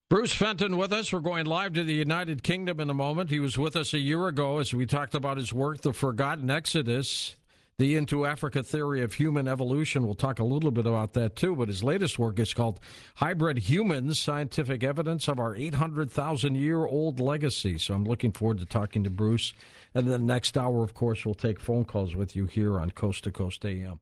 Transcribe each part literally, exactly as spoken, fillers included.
Bruce Fenton with us. We're going live to the United Kingdom in a moment. He was with us a year ago as we talked about his work, The Forgotten Exodus, the Into Africa Theory of Human Evolution. We'll talk a little bit about that too, but his latest work is called Hybrid Humans, Scientific Evidence of Our eight hundred thousand year old Legacy. So I'm looking forward to talking to Bruce. And then next hour, of course, we'll take phone calls with you here on Coast to Coast A M.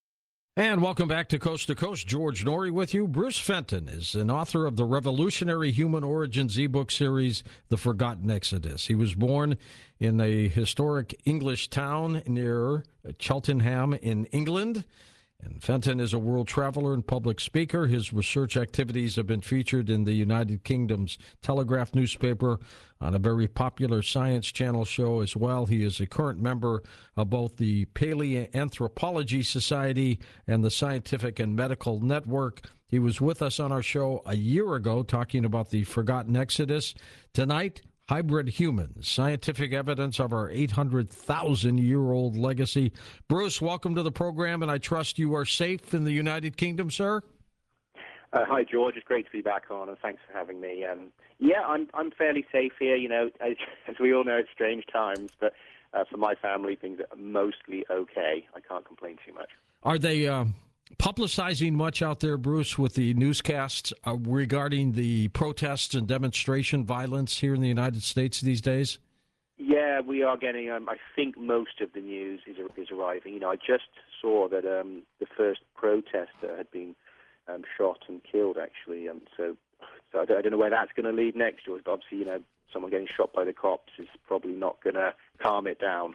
And welcome back to Coast to Coast. George Noory with you. Bruce Fenton is an author of the revolutionary human origins ebook series, The Forgotten Exodus. He was born in a historic English town near Cheltenham in England. And Fenton is a world traveler and public speaker. His research activities have been featured in the United Kingdom's Telegraph newspaper, on a very popular Science Channel show as well. He is a current member of both the Paleoanthropology Society and the Scientific and Medical Network. He was with us on our show a year ago talking about the Forgotten Exodus. Tonight, Hybrid Humans, Scientific Evidence of Our eight hundred thousand year old Legacy. Bruce, welcome to the program, and I trust you are safe in the United Kingdom, sir? Uh, hi, George. It's great to be back on, and thanks for having me. Um, yeah, I'm I'm fairly safe here. You know, as, as we all know, it's strange times, but uh, for my family, things are mostly okay. I can't complain too much. Are they uh, publicizing much out there, Bruce, with the newscasts uh, regarding the protests and demonstration violence here in the United States these days? Yeah, we are getting. Um, I think most of the news is is arriving. You know, I just saw that um, the first protester had been Um, shot and killed, actually. Um, so, so I don't, I don't know where that's going to lead next. But obviously, you know, someone getting shot by the cops is probably not going to calm it down.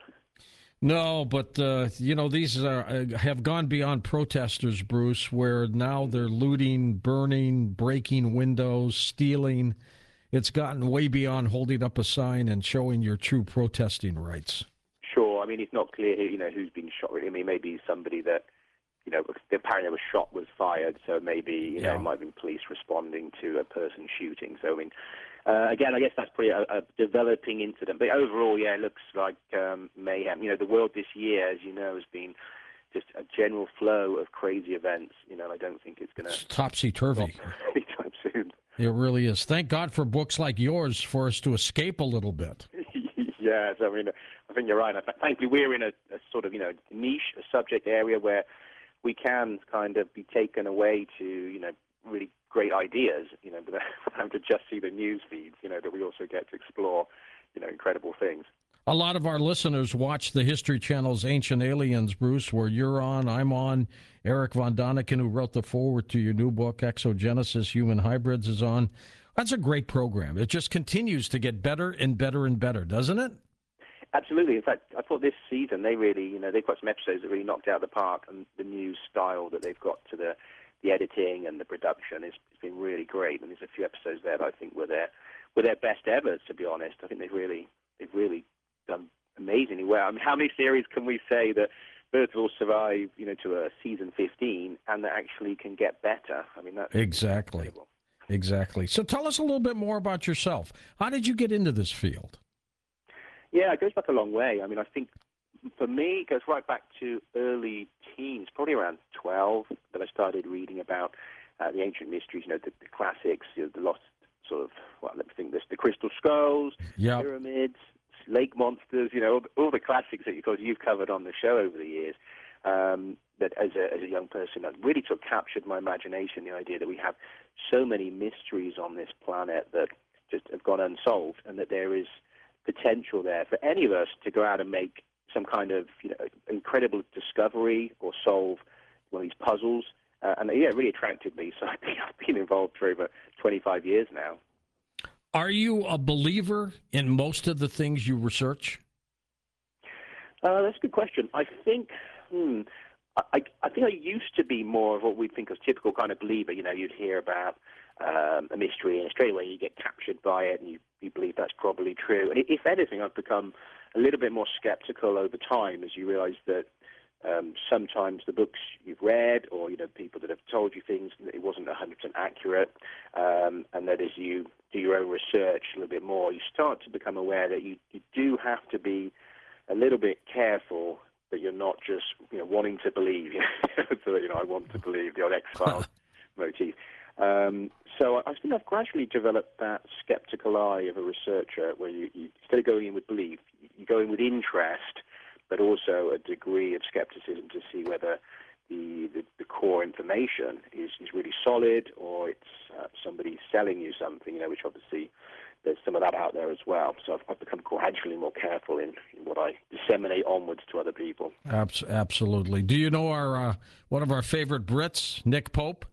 No, but uh, you know, these are uh, have gone beyond protesters, Bruce, where now they're looting, burning, breaking windows, stealing. It's gotten way beyond holding up a sign and showing your true protesting rights. Sure. I mean, it's not clear, you know, who's been shot. I mean, maybe somebody that, you know, apparently a shot was fired, so maybe, you know, Yeah. it might have been police responding to a person shooting. So, I mean, uh, again, I guess that's pretty a, a developing incident. But overall, yeah, it looks like um, mayhem. You know, the world this year, as you know, has been just a general flow of crazy events. You know, I don't think it's going to... Topsy-turvy. Anytime soon. It really is. Thank God for books like yours for us to escape a little bit. Yes, I mean, I think you're right. Thankfully, we're in a, a sort of, you know, niche, a subject area where we can kind of be taken away to, you know, really great ideas, you know, but having to just see the news feeds, you know, that we also get to explore, you know, incredible things. A lot of our listeners watch the History Channel's Ancient Aliens, Bruce, where you're on, I'm on. Eric von Daniken, who wrote the foreword to your new book, Exogenesis, Human Hybrids, is on. That's a great program. It just continues to get better and better and better, doesn't it? Absolutely. In fact, I thought this season they really, you know, they've got some episodes that really knocked out of the park, and the new style that they've got to the, the editing and the production is has been really great. And there's a few episodes there that I think were their were their best ever. To be honest, I think they've really they've really done amazingly well. I mean, how many series can we say that Birds will survive, you know, to a season fifteen and that actually can get better? I mean, that's exactly, incredible. Exactly. So tell us a little bit more about yourself. How did you get into this field? Yeah, it goes back a long way. I mean, I think for me, it goes right back to early teens, probably around twelve, that I started reading about uh, the ancient mysteries, you know, the, the classics, you know, the lost sort of, well, let me think this, the crystal skulls, Yep. pyramids, lake monsters, you know, all, all the classics that because you've covered on the show over the years. Um, that as a, as a young person, that really sort of captured my imagination, the idea that we have so many mysteries on this planet that just have gone unsolved, and that there is potential there for any of us to go out and make some kind of, you know, incredible discovery or solve one of these puzzles. Uh, and yeah, it really attracted me. So I've been involved for over twenty-five years now. Are you a believer in most of the things you research? Uh, that's a good question. I think, hmm, I, I think I used to be more of what we think of typical kind of believer. You know, you'd hear about um, a mystery, and straight away you get captured by it, and you, you believe that's probably true. And if anything, I've become a little bit more skeptical over time as you realize that um, sometimes the books you've read, or you know, people that have told you things, it wasn't one hundred percent accurate, um, and that as you do your own research a little bit more, you start to become aware that you, you do have to be a little bit careful that you're not just, you know, wanting to believe. So, you know, I want to believe the old X-Files motif. Um, so I, I think I've gradually developed that skeptical eye of a researcher, where you, you instead of going in with belief, you go in with interest, but also a degree of skepticism to see whether the, the, the core information is, is really solid, or it's uh, somebody selling you something, you know, which obviously there's some of that out there as well. So I've, I've become gradually more careful in, in what I disseminate onwards to other people. Abs- absolutely. Do you know our uh, one of our favorite Brits, Nick Pope?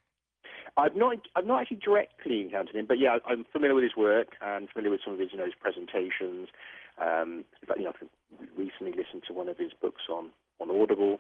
I've not, I've not actually directly encountered him, but yeah, I'm familiar with his work and familiar with some of his, you know, his presentations. Um, in fact, you know, I've recently listened to one of his books on, on Audible.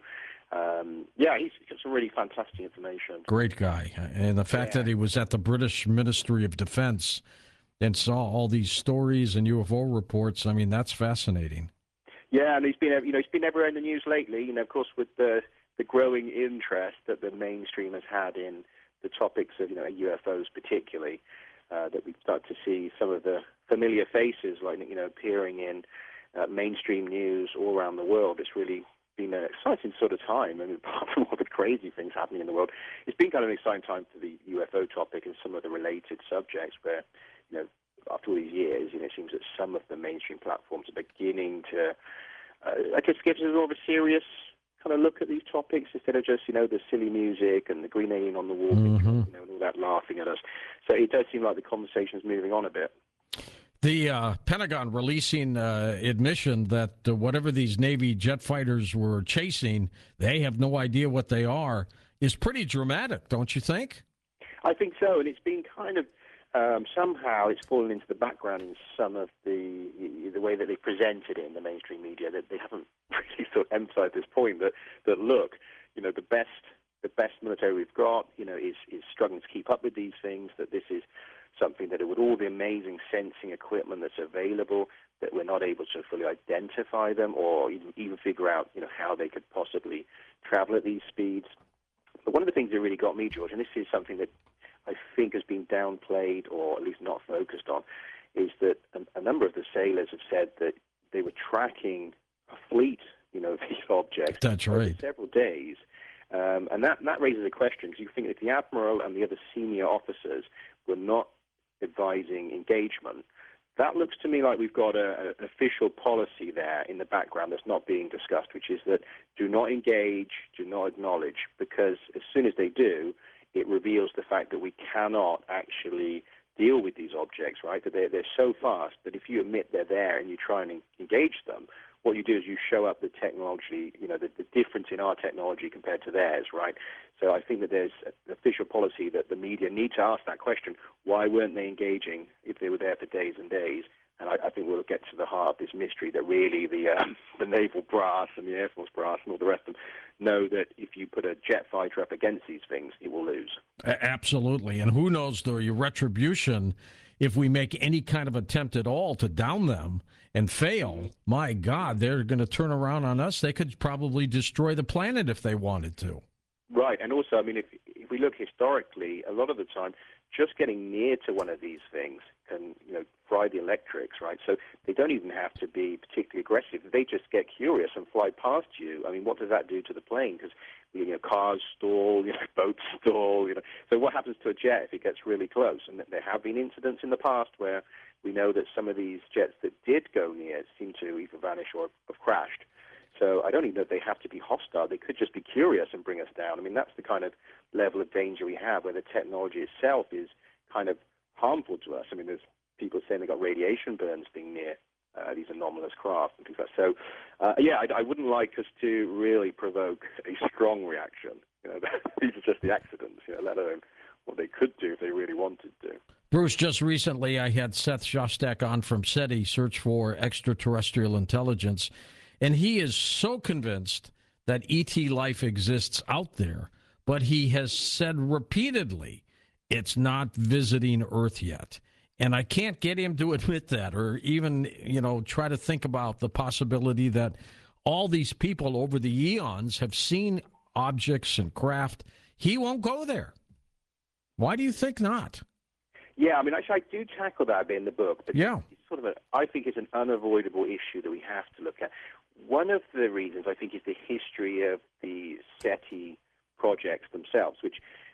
Um, yeah, he's got some really fantastic information. Great guy. And the fact Yeah. that he was at the British Ministry of Defense and saw all these stories and U F O reports, I mean, that's fascinating. Yeah, and he's been, you know, he's been everywhere in the news lately. You know, of course, with the the growing interest that the mainstream has had in the topics of, you know, U F Os particularly, uh, that we start to see some of the familiar faces, like, you know, appearing in uh, mainstream news all around the world. It's really been an exciting sort of time. I mean, apart from all the crazy things happening in the world, it's been kind of an exciting time for the U F O topic and some of the related subjects where, you know, after all these years, you know, it seems that some of the mainstream platforms are beginning to, uh, I guess, give us more of a serious kind of look at these topics instead of just, you know, the silly music and the green alien on the wall, Mm-hmm. picture, you know, and all that laughing at us. So it does seem like the conversation's moving on a bit. The uh, Pentagon releasing uh, admission that uh, whatever these Navy jet fighters were chasing, they have no idea what they are, is pretty dramatic, don't you think? I think so, and it's been kind of um, somehow it's fallen into the background in some of the the way that they presented it in the mainstream media. That they haven't really sort of emphasized this point that that look, you know, the best the best military we've got, you know, is is struggling to keep up with these things. That this is something that with all the amazing sensing equipment that's available, that we're not able to fully identify them or even, even figure out, you know, how they could possibly travel at these speeds. But one of the things that really got me, George, and this is something that I think has been downplayed or at least not focused on, is that a, a number of the sailors have said that they were tracking a fleet, you know, of these objects That's over right. several days. Um, and that, that raises a question, because you think if the admiral and the other senior officers were not advising engagement, that looks to me like we've got a, an official policy there in the background that's not being discussed, which is that do not engage, do not acknowledge, because as soon as they do, it reveals the fact that we cannot actually deal with these objects, right? That they're, they're so fast that if you admit they're there and you try and engage them, what you do is you show up the technology, you know, the, the difference in our technology compared to theirs, right? So I think that there's an official policy that the media need to ask that question: why weren't they engaging if they were there for days and days? And I, I think we'll get to the heart of this mystery, that really the um, the naval brass and the Air Force brass and all the rest of them know that if you put a jet fighter up against these things, it will lose. A- Absolutely. And who knows the retribution if we make any kind of attempt at all to down them and fail. My God, they're going to turn around on us. They could probably destroy the planet if they wanted to. Right, and also, I mean, if if we look historically, a lot of the time, just getting near to one of these things can, you know, fry the electrics, right? So they don't even have to be particularly aggressive. They just get curious and fly past you. I mean, what does that do to the plane? Because, you know, cars stall, you know, boats stall, you know. So what happens to a jet if it gets really close? And there have been incidents in the past where we know that some of these jets that did go near seem to either vanish or have crashed. So I don't even know if they have to be hostile. They could just be curious and bring us down. I mean, that's the kind of level of danger we have, where the technology itself is kind of harmful to us. I mean, there's people saying they got radiation burns being near uh, these anomalous craft and things like that. So, uh, yeah, I, I wouldn't like us to really provoke a strong reaction. You know, these are just the accidents, you know, let alone what they could do if they really wanted to. Bruce, just recently I had Seth Shostak on from SETI, Search for Extraterrestrial Intelligence, and he is so convinced that E T life exists out there, but he has said repeatedly it's not visiting Earth yet. And I can't get him to admit that, or even, you know, try to think about the possibility that all these people over the eons have seen objects and craft. He won't go there. Why do you think not? Yeah, I mean, actually, I do tackle that a bit in the book, but Yeah. it's sort of a, I think it's an unavoidable issue that we have to look at. One of the reasons, I think, is the history of the SETI projects themselves, which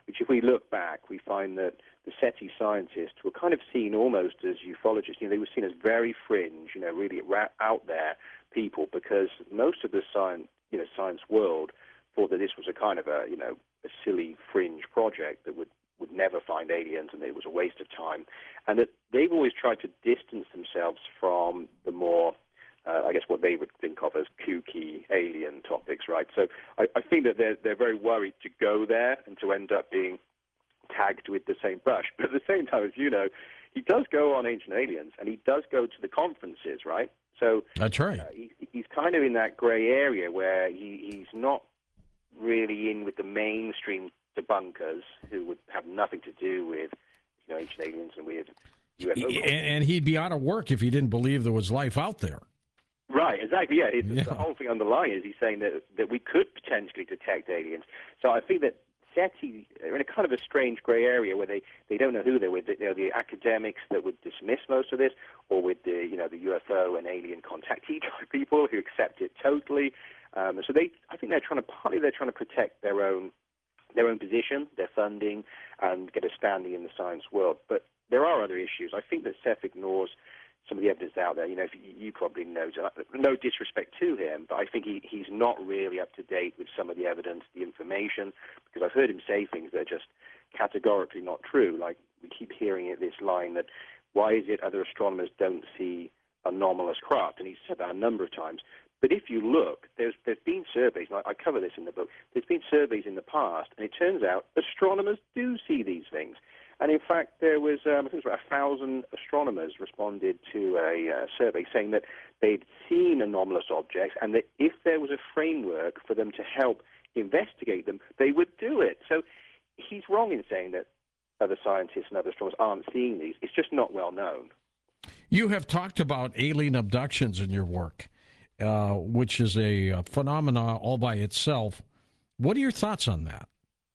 which if we look back, we find that the SETI scientists were kind of seen almost as ufologists. You know, they were seen as very fringe, you know, really ra- out there people, because most of the science, you know, science world thought that this was a kind of a, you know, a silly fringe project that would, would never find aliens and it was a waste of time. And that they've always tried to distance themselves from the more, uh, I guess, what they would think of as kooky alien topics, right? So I, I think that they're, they're very worried to go there and to end up being tagged with the same brush. But at the same time, as you know, he does go on Ancient Aliens and he does go to the conferences, right? So that's right. Uh, he, he's kind of in that gray area where he, he's not really in with the mainstream debunkers who would have nothing to do with, you know, Ancient Aliens and with U F O. And, and he'd be out of work if he didn't believe there was life out there. Right, exactly. Yeah, it's, Yeah. the whole thing underlying is he's saying that that we could potentially detect aliens. So I think that SETI are in a kind of a strange grey area where they, they don't know who they're with. They're the academics that would dismiss most of this, or with the you know the U F O and alien contactee type people who accept it totally. Um, so they, I think they're trying to partly they're trying to protect their own their own position, their funding, and get a standing in the science world. But there are other issues. I think that Seth ignores some of the evidence out there. You know, if you, you probably know, no disrespect to him, but I think he, he's not really up to date with some of the evidence, the information, because I've heard him say things that are just categorically not true. Like, we keep hearing it, this line that, why is it other astronomers don't see anomalous craft? And he's said that a number of times. But if you look, there's there's been surveys, and I, I cover this in the book, there's been surveys in the past, and it turns out astronomers do see these things. And in fact, there was, um, I think it was about a thousand astronomers responded to a uh, survey saying that they'd seen anomalous objects, and that if there was a framework for them to help investigate them, they would do it. So he's wrong in saying that other scientists and other astronomers aren't seeing these. It's just not well known. You have talked about alien abductions in your work, uh, which is a, a phenomena all by itself. What are your thoughts on that?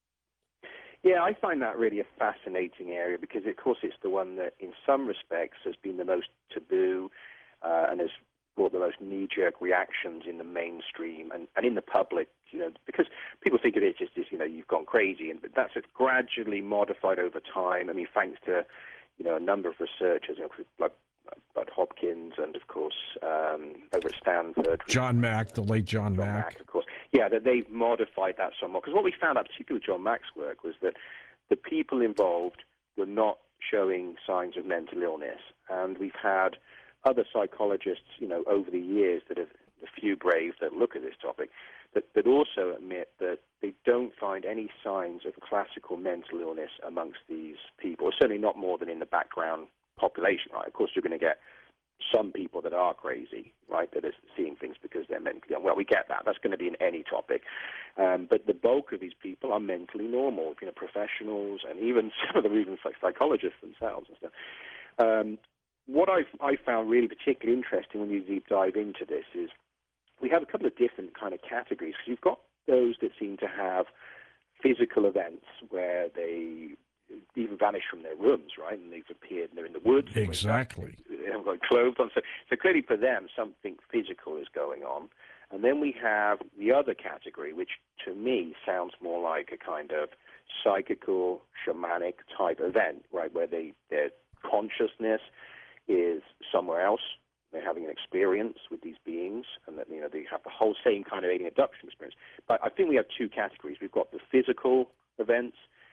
Yeah, I find that really a fascinating area because, of course, it's the one that, in some respects, has been the most taboo uh, and has brought the most knee-jerk reactions in the mainstream and, and in the public. You know, because people think of it just as, you know, you've gone crazy, and but that's gradually modified over time. I mean, thanks to, you know, a number of researchers, you know, like Bud Hopkins and, of course, um, over at Stanford. John Mack, the late John, John Mack. Mack, of course. Yeah, that they've modified that somewhat. Because what we found out, particularly with John Mack's work, was that the people involved were not showing signs of mental illness. And we've had other psychologists, you know, over the years that have, a few brave that look at this topic, that, that also admit that they don't find any signs of classical mental illness amongst these people, certainly not more than in the background population, right? Of course, you're going to get some people that are crazy, right, that are seeing things because they're mentally unwell. We get that. That's going to be in any topic. Um, but the bulk of these people are mentally normal, you know, professionals, and even some of them, even like psychologists themselves and stuff. Um, what I've, I found really particularly interesting when you deep dive into this is we have a couple of different kind of categories. You've got those that seem to have physical events where they even vanish from their rooms, right? And they've appeared and they're in the woods. Exactly. They haven't got clothes on. So, so clearly for them, something physical is going on. And then we have the other category, which to me sounds more like a kind of psychical, shamanic type event, right? Where they, their consciousness is somewhere else. They're having an experience with these beings, and that, you know, they have the whole same kind of alien abduction experience. But I think we have two categories. We've got the physical events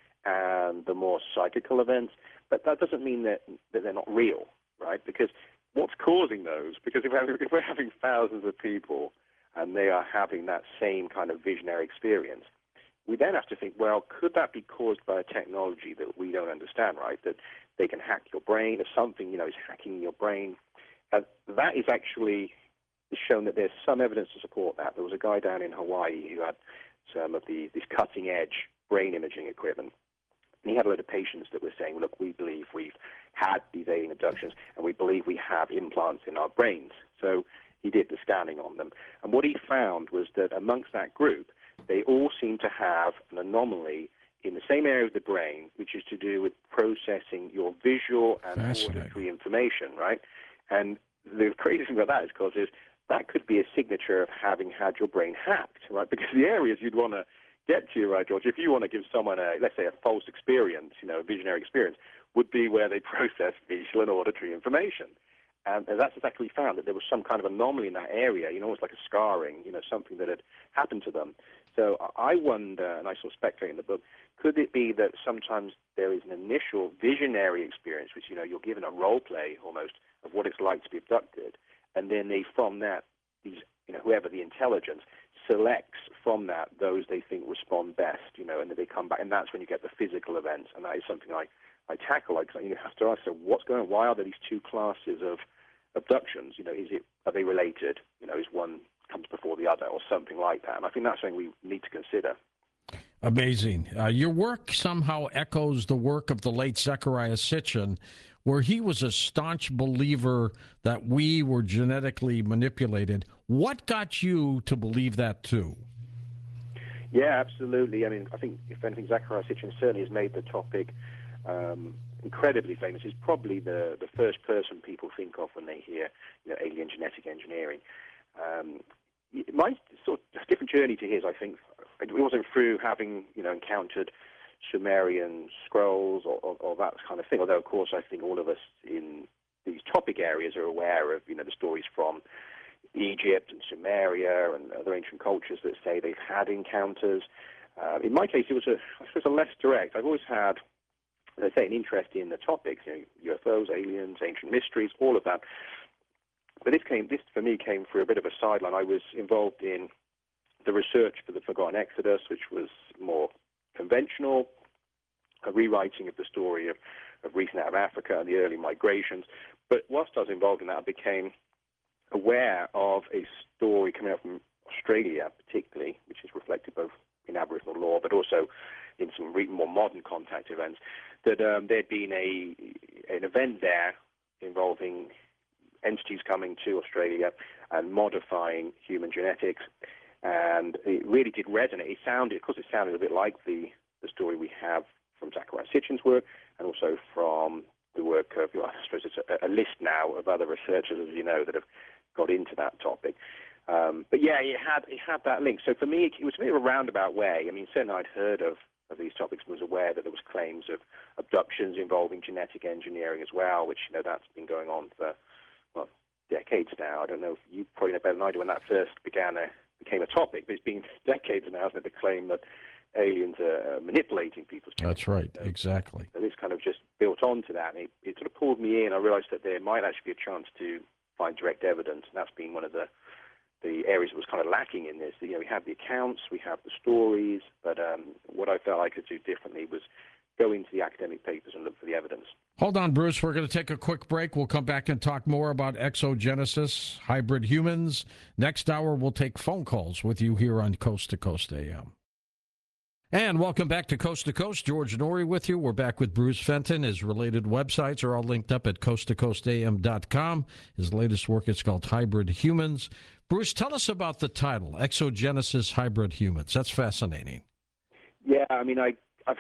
and the more psychical events, but that doesn't mean that, that they're not real, right? Because what's causing those? Because if we're, having, if we're having thousands of people and they are having that same kind of visionary experience, we then have to think, well, could that be caused by a technology that we don't understand, right? That they can hack your brain, or something, you know, is hacking your brain. And that is actually shown that there's some evidence to support that. There was a guy down in Hawaii who had some of the this cutting-edge brain imaging equipment. And he had a lot of patients that were saying, look, we believe we've had these alien abductions, and we believe we have implants in our brains. So he did the scanning on them. And what he found was that amongst that group, they all seem to have an anomaly in the same area of the brain, which is to do with processing your visual and auditory information, right? And the crazy thing about that is, because is that could be a signature of having had your brain hacked, right? Because the areas you'd want to get to you, right, George, if you want to give someone a, let's say, a false experience, you know, a visionary experience, would be where they process visual and auditory information. And that's exactly found, that there was some kind of anomaly in that area, you know, almost like a scarring, you know, something that had happened to them. So I wonder, and I sort of speculate in the book, could it be that sometimes there is an initial visionary experience, which, you know, you're given a role play almost of what it's like to be abducted, and then they, from that, these, you know, whoever the intelligence selects from that those they think respond best, you know, and then they come back, and that's when you get the physical events, and that is something I, I tackle. Like, you have to ask, so what's going on? Why are there these two classes of abductions? You know, is it, are they related? You know, is one comes before the other or something like that? And I think that's something we need to consider. Amazing. Uh, your work somehow echoes the work of the late Zecharia Sitchin, where he was a staunch believer that we were genetically manipulated. What got you to believe that too? Yeah, absolutely. I mean, I think, if anything, Zecharia Sitchin certainly has made the topic um, incredibly famous. He's probably the, the first person people think of when they hear, you know, alien genetic engineering. Um, my sort of different journey to his, I think. It wasn't through having, you know, encountered Sumerian scrolls or, or, or that kind of thing. Although, of course, I think all of us in these topic areas are aware of, you know, the stories from Egypt and Sumeria and other ancient cultures that say they've had encounters. Uh, in my case, it was a, I suppose, a less direct. I've always had, as I say, an interest in the topics, you know, U F Os, aliens, ancient mysteries, all of that. But this came, this for me came through a bit of a sideline. I was involved in the research for the Forgotten Exodus, which was more conventional, a rewriting of the story of, of recent out of Africa and the early migrations. But whilst I was involved in that, I became aware of a story coming out from Australia, particularly, which is reflected both in Aboriginal law, but also in some more modern contact events, that um, there'd been a an event there involving entities coming to Australia and modifying human genetics. And it really did resonate. It sounded, of course, it sounded a bit like the, the story we have from Zecharia Sitchin's work, and also from the work of, well, I suppose it's a, a list now of other researchers, as you know, that have got into that topic. Um, but yeah, it had it had that link. So for me, it, it was a bit of a roundabout way. I mean, certainly I'd heard of, of these topics and was aware that there was claims of abductions involving genetic engineering as well, which, you know, that's been going on for, well, decades now. I don't know if you probably know better than I do when that first began a became a topic, but it's been decades now, hasn't it, the claim that aliens are manipulating people's genetics. That's right, exactly. So this kind of just built onto that, and it, it sort of pulled me in. I realized that there might actually be a chance to find direct evidence, and that's been one of the the areas that was kind of lacking in this. You know, we have the accounts, we have the stories, but um, what I felt I could do differently was go into the academic papers and look for the evidence. Hold on, Bruce. We're going to take a quick break. We'll come back and talk more about exogenesis, hybrid humans. Next hour, we'll take phone calls with you here on Coast to Coast A M. And welcome back to Coast to Coast. George Noory with you. We're back with Bruce Fenton. His related websites are all linked up at coast to coast a m dot com. His latest work is called Hybrid Humans. Bruce, tell us about the title, Exogenesis, Hybrid Humans. That's fascinating. Yeah, I mean, I, I've,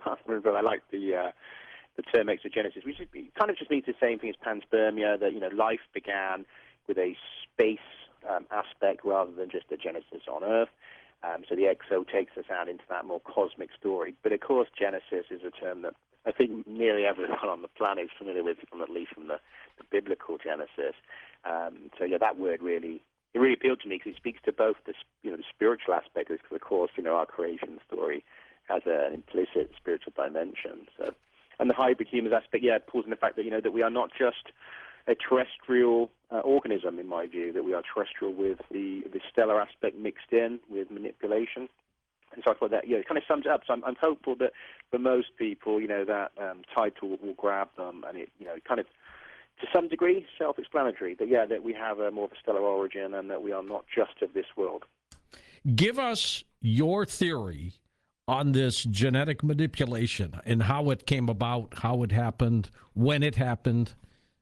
I like the uh, the term exogenesis, which is, kind of just means the same thing as panspermia, that, you know, life began with a space um, aspect rather than just a genesis on Earth. Um, so the exo takes us out into that more cosmic story. But of course, Genesis is a term that I think nearly everyone on the planet is familiar with, from at least from the, the biblical Genesis. Um, so yeah, that word really it really appealed to me because it speaks to both the you know the spiritual aspect, because of course you know our creation story has an implicit spiritual dimension. So, and the hybrid humans aspect, yeah, it pulls in the fact that you know that we are not just a terrestrial uh, organism, in my view, that we are terrestrial with the, the stellar aspect mixed in with manipulation. And so I thought that, yeah, it kind of sums it up. So I'm, I'm hopeful that for most people, you know, that um, title will grab them, and it, you know, kind of, to some degree, self-explanatory. That, yeah, that we have a more of a stellar origin and that we are not just of this world. Give us your theory on this genetic manipulation and how it came about, how it happened, when it happened.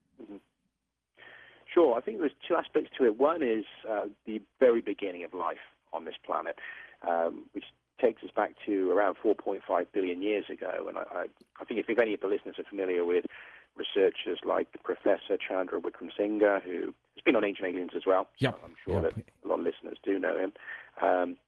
Sure. I think there's two aspects to it. One is uh, the very beginning of life on this planet, um, which takes us back to around four point five billion years ago. And I, I, I think if, if any of the listeners are familiar with researchers like Professor Chandra Wickramasinghe, who has been on Ancient Aliens as well, yep. I'm sure yep. that a lot of listeners do know him. Um,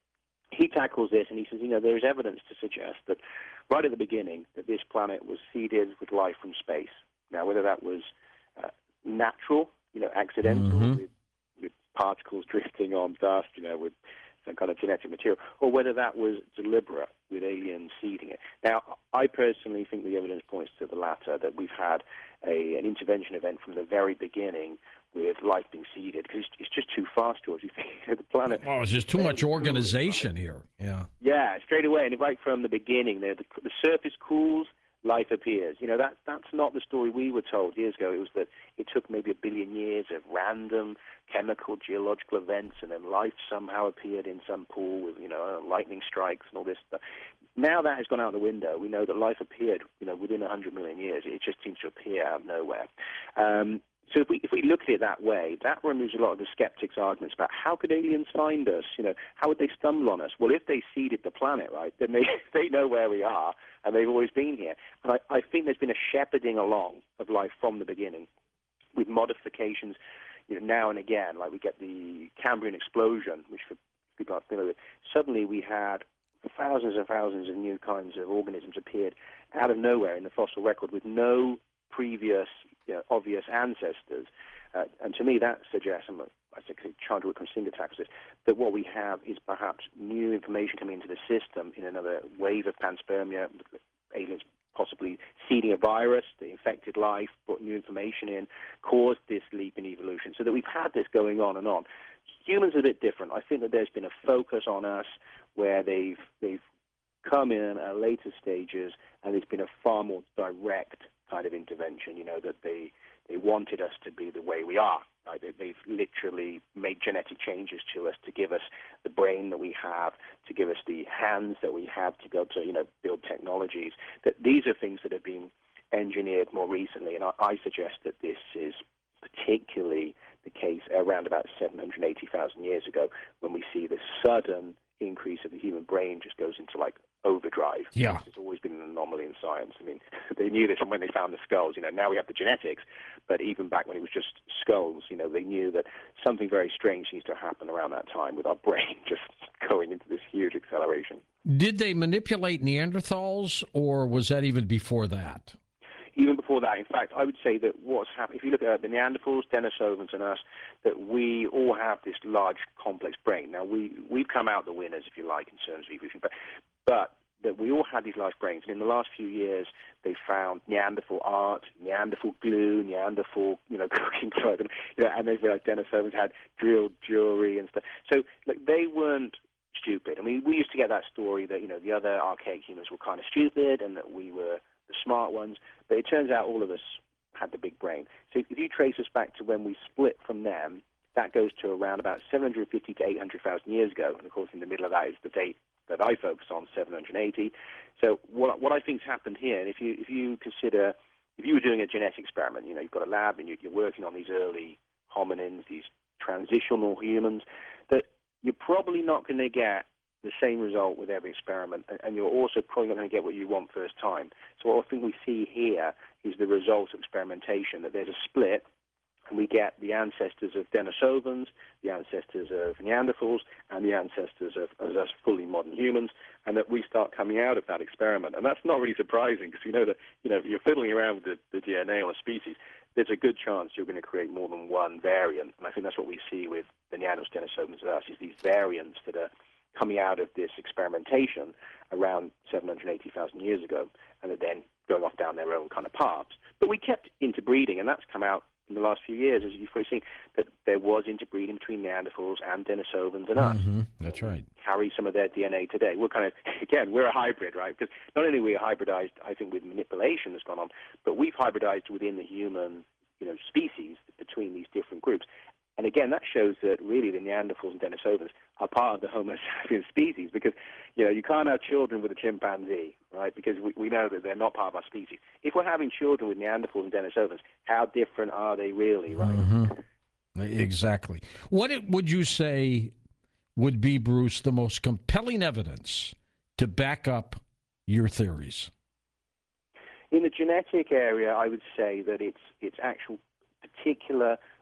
he tackles this and he says, you know, there is evidence to suggest that right at the beginning that this planet was seeded with life from space. Now, whether that was uh, natural, you know, accidental, Mm-hmm. with, with particles drifting on dust, you know, with some kind of genetic material, or whether that was deliberate with aliens seeding it. Now, I personally think the evidence points to the latter, that we've had a, an intervention event from the very beginning with life being seeded, because it's, it's just too fast, George. You think the planet... Oh, it's just too much organization here. Yeah. Yeah, straight away. And right from the beginning, the, the, the surface cools, life appears. You know, that, that's not the story we were told years ago. It was that it took maybe a billion years of random chemical, geological events, and then life somehow appeared in some pool with, you know, lightning strikes and all this stuff. Now that has gone out the window. We know that life appeared, you know, within one hundred million years. It just seems to appear out of nowhere. Um, so if we if we look at it that way, that removes a lot of the skeptics' arguments about how could aliens find us? You know, how would they stumble on us? Well, if they seeded the planet, right, then they they know where we are and they've always been here. And I, I think there's been a shepherding along of life from the beginning, with modifications, you know, now and again. Like we get the Cambrian explosion, which for people aren't familiar with. Suddenly we had thousands and thousands of new kinds of organisms appeared out of nowhere in the fossil record with no previous, you know, obvious ancestors. Uh, and to me, that suggests, and I think Chandra Wickramasinghe tackles this, that what we have is perhaps new information coming into the system in another wave of panspermia, aliens possibly seeding a virus that infected life, brought new information in, caused this leap in evolution, so that we've had this going on and on. Humans are a bit different. I think that there's been a focus on us where they've they've come in at later stages, and it's been a far more direct kind of intervention. You know, that they they wanted us to be the way we are. Right? They, they've literally made genetic changes to us to give us the brain that we have, to give us the hands that we have to be able to, you know, build technologies. That these are things that have been engineered more recently, and I, I suggest that this is particularly the case around about seven hundred eighty thousand years ago, when we see this sudden increase of the human brain just goes into like overdrive. Yeah. It's always been an anomaly in science. I mean, they knew this from when they found the skulls. You know, now we have the genetics, but even back when it was just skulls, you know, they knew that something very strange needs to happen around that time with our brain just going into this huge acceleration. Did they manipulate Neanderthals, or was that even before that? Even before that, in fact, I would say that what's happened, if you look at the Neanderthals, Denisovans, and us, that we all have this large, complex brain. Now, we, we've come out the winners, if you like, in terms of evolution, but, but that we all had these large brains. And in the last few years, they found Neanderthal art, Neanderthal glue, Neanderthal, you know, cooking clothing, you know, and they realized Denisovans had drilled jewelry and stuff. So, like, they weren't stupid. I mean, we used to get that story that, you know, the other archaic humans were kind of stupid and that we were the smart ones, but it turns out all of us had the big brain. So if you trace us back to when we split from them, that goes to around about seven hundred fifty to eight hundred thousand years ago, and of course in the middle of that is the date that I focus on, seven hundred eighty. So what what I think's happened here, and if you if you consider, if you were doing a genetic experiment, you know, you've got a lab and you're working on these early hominins, these transitional humans, that you're probably not going to get the same result with every experiment, and you're also probably not going to get what you want first time. So what I think we see here is the result of experimentation, that there's a split, and we get the ancestors of Denisovans, the ancestors of Neanderthals, and the ancestors of, of us fully modern humans, and that we start coming out of that experiment. And that's not really surprising, because we know that, you know, if you're fiddling around with the, the D N A on a species, there's a good chance you're going to create more than one variant. And I think that's what we see with the Neanderthals, Denisovans, and us, is these variants that are coming out of this experimentation around seven hundred eighty thousand years ago, and are then going off down their own kind of paths. But we kept interbreeding, and that's come out in the last few years, as you've probably seen, that there was interbreeding between Neanderthals and Denisovans and us. Mm-hmm. That's right. We carry some of their D N A today. We're kind of, again, we're a hybrid, right? Because not only are we hybridized, I think, with manipulation that's gone on, but we've hybridized within the human, you know, species between these different groups. And again, that shows that really the Neanderthals and Denisovans are part of the Homo sapiens species, because, you know, you can't have children with a chimpanzee, right? Because we, we know that they're not part of our species. If we're having children with Neanderthals and Denisovans, how different are they really, right? Mm-hmm. Exactly. What it, would you say would be, Bruce, the most compelling evidence to back up your theories? In the genetic area, I would say that it's it's actual particular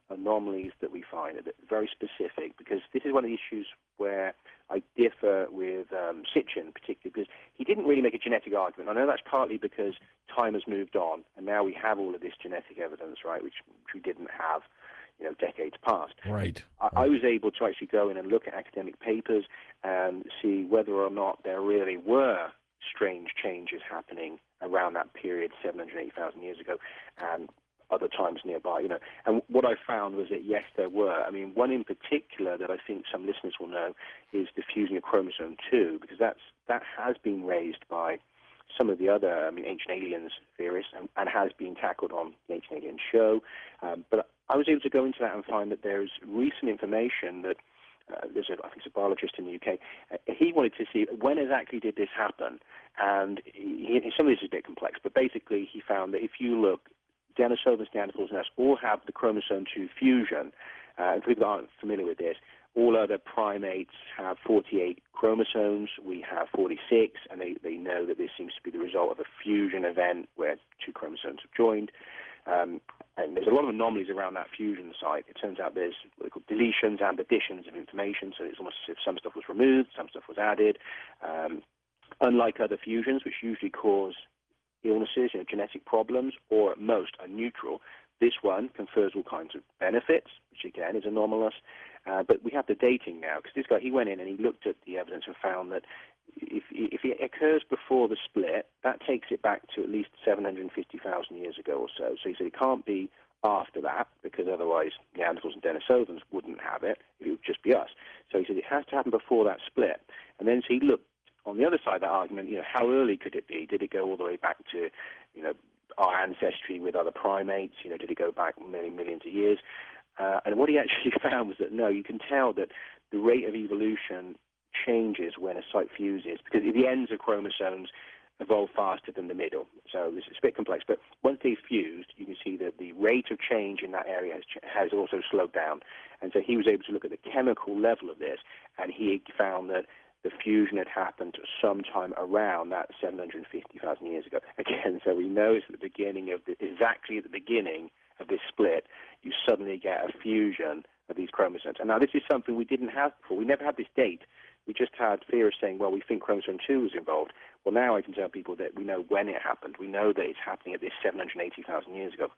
anomalies that we find are very specific, because this is one of the issues where I differ with um, Sitchin particularly, because he didn't really make a genetic argument. I know that's partly because time has moved on, and now we have all of this genetic evidence, right, which, which we didn't have, you know, decades past. Right. I, right. I was able to actually go in and look at academic papers and see whether or not there really were strange changes happening around that period, seven hundred eighty thousand years ago, and other times nearby, you know. And what I found was that, yes, there were. I mean, one in particular that I think some listeners will know is the fusion of chromosome two, because that's that has been raised by some of the other, I mean, Ancient Aliens theorists, and, and has been tackled on the Ancient Aliens show. Um, but I was able to go into that and find that there's recent information that uh, there's a, I think it's a biologist in the U K. Uh, he wanted to see when exactly did this happen, and he, he, some of this is a bit complex, but basically he found that if you look, Denisovans, Neanderthals, and us all have the chromosome two fusion. Uh, and for people that aren't familiar with this, all other primates have forty-eight chromosomes. We have forty-six, and they, they know that this seems to be the result of a fusion event where two chromosomes have joined. Um, and there's a lot of anomalies around that fusion site. It turns out there's what they call deletions and additions of information, so it's almost as if some stuff was removed, some stuff was added. Um, unlike other fusions, which usually cause illnesses, you know, genetic problems, or at most are neutral, this one confers all kinds of benefits, which again is anomalous. Uh, but we have the dating now, because this guy, he went in and he looked at the evidence and found that if, if it occurs before the split, that takes it back to at least seven hundred fifty thousand years ago or so. So he said it can't be after that, because otherwise Neanderthals and Denisovans wouldn't have it. It would just be us. So he said it has to happen before that split. And then so he looked on the other side of that argument, you know, how early could it be? Did it go all the way back to, you know, our ancestry with other primates? You know, did it go back many millions of years? Uh, and what he actually found was that, no, you can tell that the rate of evolution changes when a site fuses, because the ends of chromosomes evolve faster than the middle. So this is a bit complex, but once they've fused, you can see that the rate of change in that area has, has also slowed down. And so he was able to look at the chemical level of this, and he found that the fusion had happened sometime around that seven hundred fifty thousand years ago. Again, so we know it's at the beginning of the, exactly at the beginning of this split, you suddenly get a fusion of these chromosomes. And now this is something we didn't have before. We never had this date. We just had theorists saying, well, we think chromosome two was involved. Well, now I can tell people that we know when it happened. We know that it's happening at this seven hundred eighty thousand years ago.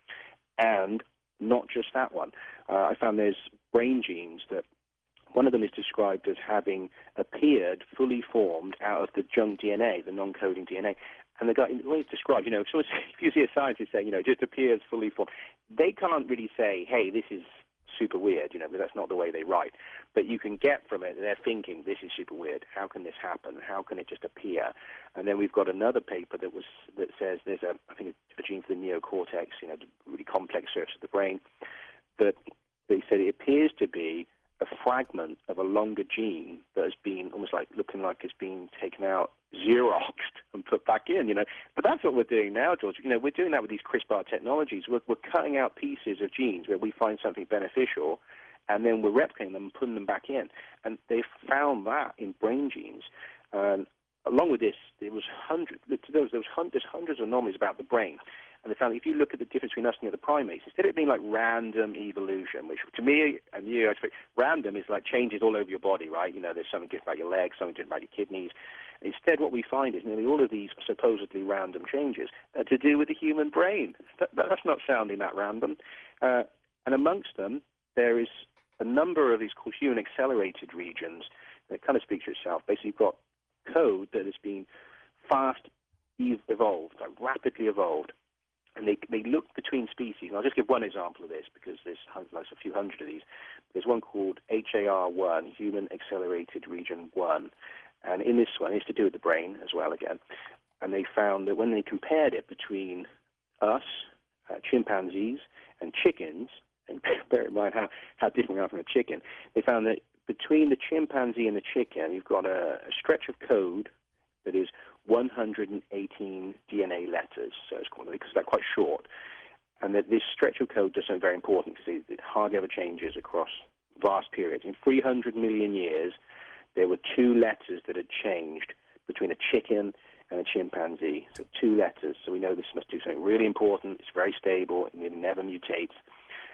And not just that one. Uh, I found there's brain genes that one of them is described as having appeared fully formed out of the junk D N A, the non-coding D N A. And the guy, the way it's described, you know, so if you see a scientist saying, you know, it just appears fully formed, they can't really say, hey, this is super weird, you know, because that's not the way they write. But you can get from it, they're thinking, this is super weird. How can this happen? How can it just appear? And then we've got another paper that was that says there's a, I think, a gene for the neocortex, you know, the really complex surface of the brain, that they said it appears to be a fragment of a longer gene that has been almost like looking like it's been taken out, Xeroxed, and put back in, you know. But that's what we're doing now, George. You know, we're doing that with these CRISPR technologies. We're, we're cutting out pieces of genes where we find something beneficial, and then we're replicating them and putting them back in. And they found that in brain genes. And along with this, there was hundreds, there was, there was hundreds, hundreds of anomalies about the brain. And they found that if you look at the difference between us and the other primates, instead of it being like random evolution, which to me and you, I expect, random is like changes all over your body, right? You know, there's something different about your legs, something different about your kidneys. Instead, what we find is nearly all of these supposedly random changes are to do with the human brain. That, that's not sounding that random. Uh, and amongst them, there is a number of these called human accelerated regions that kind of speaks for itself. Basically, you've got code that has been fast evolved, like rapidly evolved. And they they look between species. And I'll just give one example of this because there's like a few hundred of these. There's one called H A R one, Human Accelerated Region one. And in this one, it's to do with the brain as well again. And they found that when they compared it between us, uh, chimpanzees, and chickens, and bear in mind how, how different we are from a chicken, they found that between the chimpanzee and the chicken, you've got a, a stretch of code that is one hundred eighteen D N A letters, so it's called, because they're quite short, and that this stretch of code does something very important because it hardly ever changes across vast periods. In three hundred million years, there were two letters that had changed between a chicken and a chimpanzee, so two letters. So we know this must do something really important. It's very stable, and it never mutates.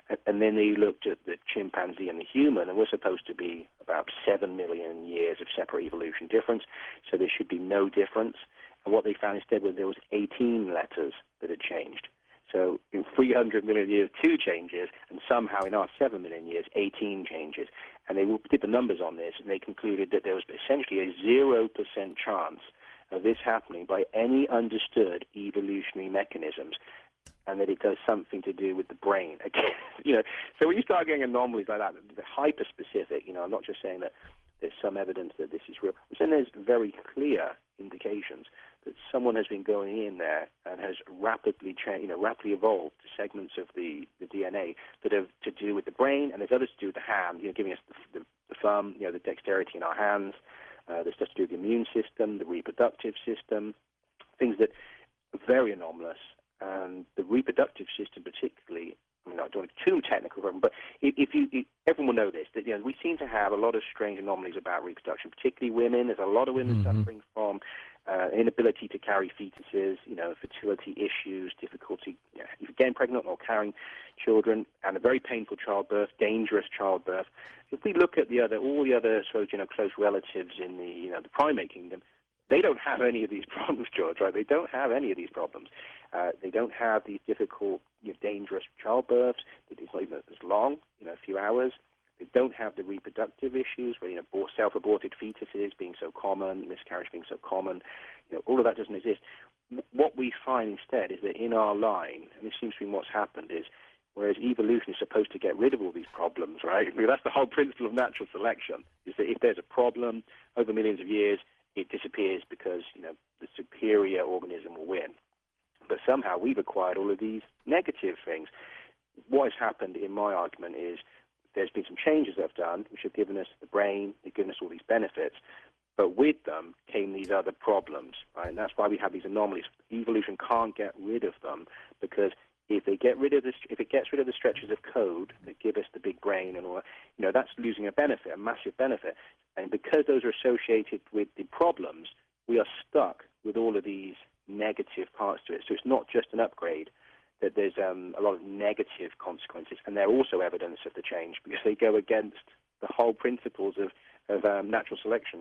And, and then they looked at the chimpanzee and the human, and we're supposed to be about seven million years of separate evolution difference, so there should be no difference. And what they found instead was there was eighteen letters that had changed. So in three hundred million years, two changes, and somehow in our seven million years, eighteen changes. And they did the numbers on this, and they concluded that there was essentially a zero percent chance of this happening by any understood evolutionary mechanisms, and that it does something to do with the brain. Again, you know, so when you start getting anomalies like that, they're hyper-specific. You know, I'm not just saying that there's some evidence that this is real. I'm saying there's very clear indications that someone has been going in there and has rapidly changed, you know, rapidly evolved segments of the, the D N A that have to do with the brain, and there's others to do with the hand, you know, giving us the, the, the thumb, you know, the dexterity in our hands. Uh, there's stuff to do with the immune system, the reproductive system, things that are very anomalous. And the reproductive system particularly, I mean, I don't want to be too technical, but if, if you, if, everyone will know this, that, you know, we seem to have a lot of strange anomalies about reproduction, particularly women. There's a lot of women mm-hmm. suffering from uh, inability to carry fetuses, you know, fertility issues, difficulty you know, either getting pregnant or carrying children, and a very painful childbirth, dangerous childbirth. If we look at the other, all the other sort of, you know, close relatives in the, you know, the primate kingdom, they don't have any of these problems, George, right? They don't have any of these problems. Uh, they don't have these difficult, you know, dangerous childbirths. It's not even as long, you know, a few hours. They don't have the reproductive issues where, you know, self-aborted fetuses being so common, miscarriage being so common. You know, all of that doesn't exist. What we find instead is that in our line, and this seems to be what's happened, is whereas evolution is supposed to get rid of all these problems, right? I mean, that's the whole principle of natural selection, is that if there's a problem over millions of years, it disappears because, you know, the superior organism will win. But somehow we've acquired all of these negative things. What has happened, in my argument, is there's been some changes they've done, which have given us the brain, they've given us all these benefits, but with them came these other problems, right? And that's why we have these anomalies. Evolution can't get rid of them, because if they get rid of this, if it gets rid of the stretches of code that give us the big brain and all that, you know, that's losing a benefit, a massive benefit. And because those are associated with the problems, we are stuck with all of these negative parts to it. So it's not just an upgrade, that there's um, a lot of negative consequences, and they're also evidence of the change because they go against the whole principles of, of um, natural selection.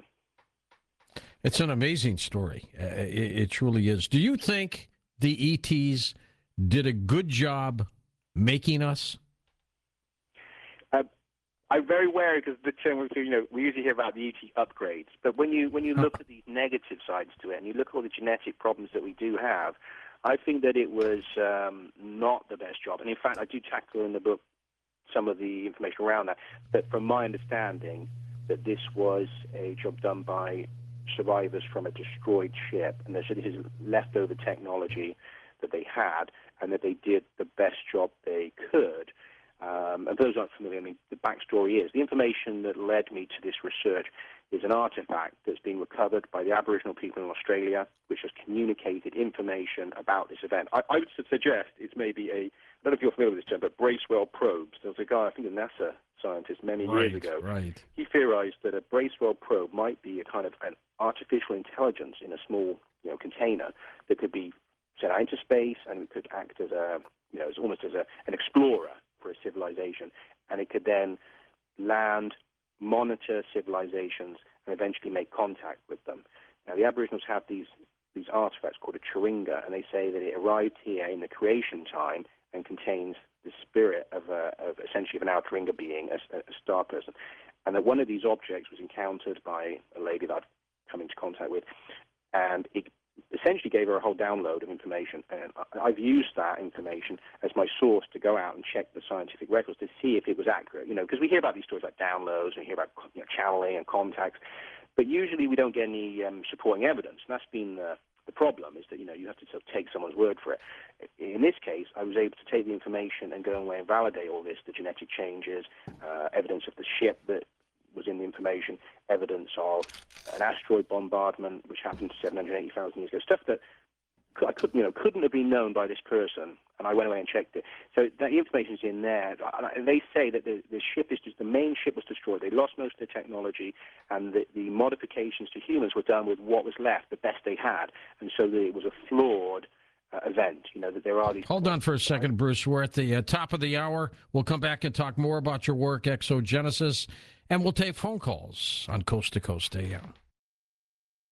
It's an amazing story. Uh, it, it truly is. Do you think the E Ts did a good job making us? Uh, I'm very wary because the term, you know, we usually hear about the E T upgrades, but when you when you look at these negative sides to it, and you look at all the genetic problems that we do have, I think that it was um, not the best job. And in fact, I do tackle in the book some of the information around that. But from my understanding, that this was a job done by survivors from a destroyed ship, and so this is leftover technology that they had, and that they did the best job they could. Um, and for those aren't familiar, I mean, the backstory is the information that led me to this research is an artifact that's been recovered by the Aboriginal people in Australia, which has communicated information about this event. I, I would suggest it's maybe a, I don't know if you're familiar with this term, but Bracewell probes. There was a guy, I think a NASA scientist many right, years ago. Right. He theorized that a Bracewell probe might be a kind of an artificial intelligence in a small, you know, container that could be sent out into space, and it could act as a, you know, as almost as a, an explorer for a civilization, and it could then land, monitor civilizations, and eventually make contact with them. Now, the Aboriginals have these these artifacts called a Chiringa, and they say that it arrived here in the creation time and contains the spirit of, a, of essentially of an outer Chiringa being, a, a star person, and that one of these objects was encountered by a lady that I've come into contact with, and it essentially gave her a whole download of information. And I've used that information as my source to go out and check the scientific records to see if it was accurate. You know, because we hear about these stories like downloads, and we hear about, you know, channeling and contacts, but usually we don't get any um, supporting evidence. And that's been uh, the problem, is that, you know, you have to sort of take someone's word for it. In this case, I was able to take the information and go away and validate all this, the genetic changes, uh, evidence of the ship that was in the information, evidence of an asteroid bombardment which happened seven hundred eighty thousand years ago, stuff that I could, you know, couldn't have been known by this person, and I went away and checked it. So that information's in there, and they say that the, the ship is just, the main ship was destroyed. They lost most of the technology, and the, the modifications to humans were done with what was left, the best they had, and so that it was a flawed uh, event. You know, that there are these. Hold on for a second, Bruce. We're at the uh, top of the hour. We'll come back and talk more about your work, Exogenesis, and we'll take phone calls on Coast to Coast A M.